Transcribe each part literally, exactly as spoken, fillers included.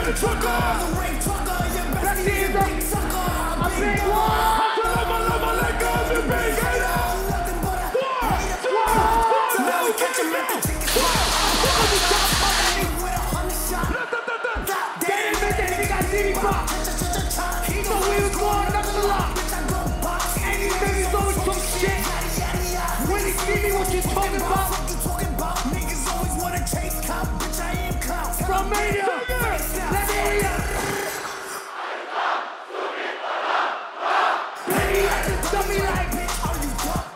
the trucker. The ring trucker. Your bestie is a big sucker. A big one. I tell them I love my leg up and big hater. Nothing but a hater. Now we catch him at the chicken spot. With a hundred shot. Damn, bitch, that nigga got Diddy pop. He know we was going up the lot. And these niggas always talk shit. When he see me, what you talking about? Niggas always wanna chase clout. Bitch, I am clout. From Mania, let me hear ya. Baby, I just dumb me like, bitch, are you dumb?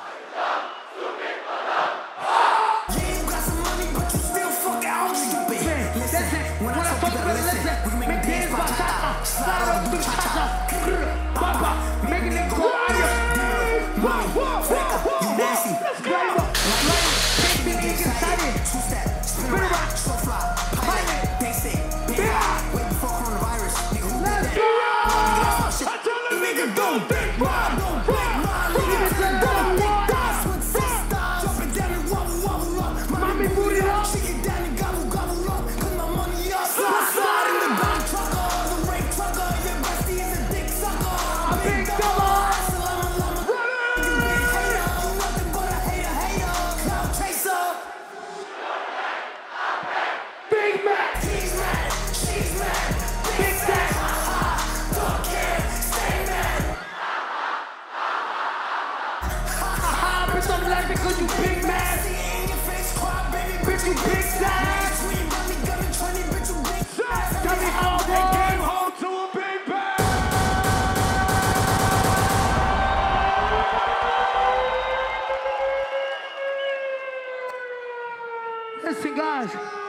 Yeah, you got some money, but you still fuck out, stupid. Listen, when I talk, you better listen. We can make dance by cha-cha. Slide up through the cha-cha. Papa, making it go out here. You nasty. Flavor. Baby, get excited. Two-step. Spin rock. So fly. Pilot. They say. Big eye. Wait before coronavirus. Nigga, who did that? I tell a nigga, don't think mine. Don't think mine. Nigga, don't think that's what sister. Jumping down and wobble, wobble up. Mommy, boot it up. Shake it down and gobble, gobble up. Put my money up. Slide, slide in the bank trucker. The rape trucker. Your bestie is a dick sucker. A big double. Big Mac, he's mad, she's mad, big Mac, don't care, stay mad. Bitch, I'm laughing cause you big mad. Bitch, you big sad. Tell me how they came home to a big bag. Listen, guys.